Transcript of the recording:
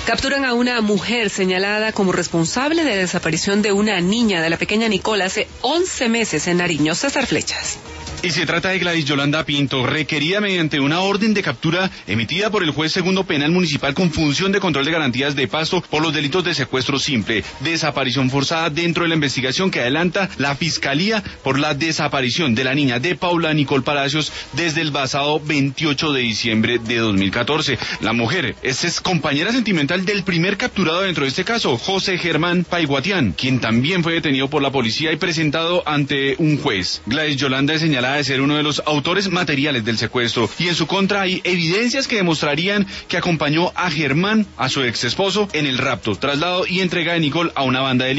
Capturan a una mujer señalada como responsable de la desaparición de una niña, de la pequeña Nicole, hace 11 meses en Nariño. César Flechas. Y se trata de Gladys Yolanda Pinto, requerida mediante una orden de captura emitida por el juez segundo penal municipal con función de control de garantías de Pasto por los delitos de secuestro simple, desaparición forzada dentro de la investigación que adelanta la Fiscalía por la desaparición de la niña de Paula Nicole Palacios desde el pasado 28 de diciembre de 2014. La mujer es compañera sentimental del primer capturado dentro de este caso, José Germán Paiguatián, quien también fue detenido por la policía y presentado ante un juez. Gladys Yolanda es señalada de ser uno de los autores materiales del secuestro y en su contra hay evidencias que demostrarían que acompañó a Germán, a su ex esposo, en el rapto, traslado y entrega de Nicole a una banda de